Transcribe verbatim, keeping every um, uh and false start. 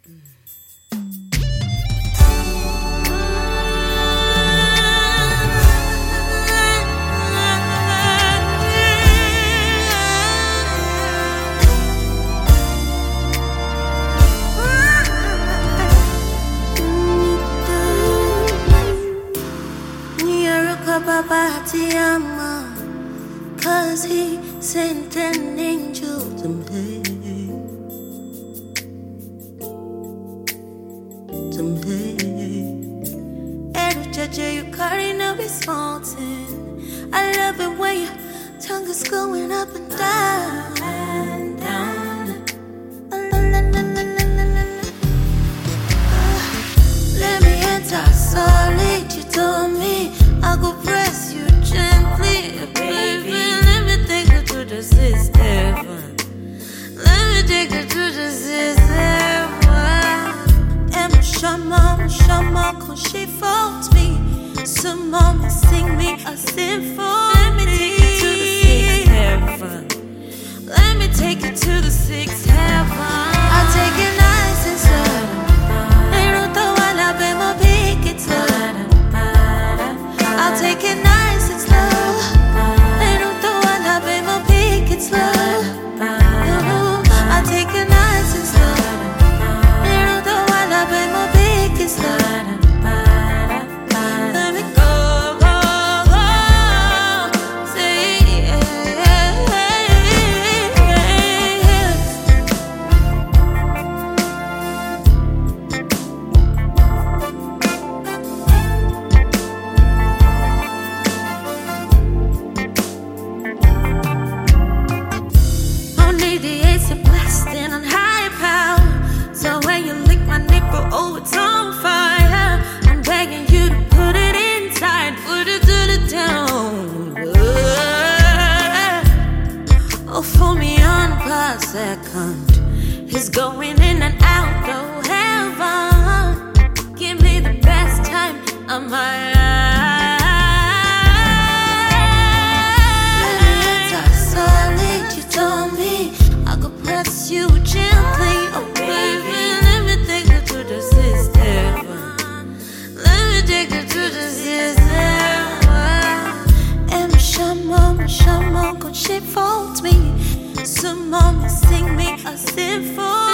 Papa ti ama, cause he sent an angel to me, to me. Every judge you carry no be smartin'. I love it when your tongue is going up and down, and down. Let me enter solid, you told me I go press you gently, baby. Let me take you to the sixth heaven. Let me take you to the sixth heaven. And my shama, my shama, cause she faults me. So mama, sing me a symphony. Let me take you to the sixth heaven. Let me take you to the sixth heaven. I'll take it nice and slow. I'll take it nice and slow. They don't throw a love in my peak, it's slow. I'll take it nice and slow. They don't throw a love in my peak, it's slow. Let me go, go, go. Say yeah. Oh, it's on fire. I'm begging you to put it inside, put it to the down. Oh, for me on per second. He's going in and out of heaven. Give me the best time of my life. Solid, you told me I could press you gently. Oh, baby. To the sixth heaven. Let me take you to the sixth heaven. And my shama, my shama, cause she faults me. So mama, sing me a symphony.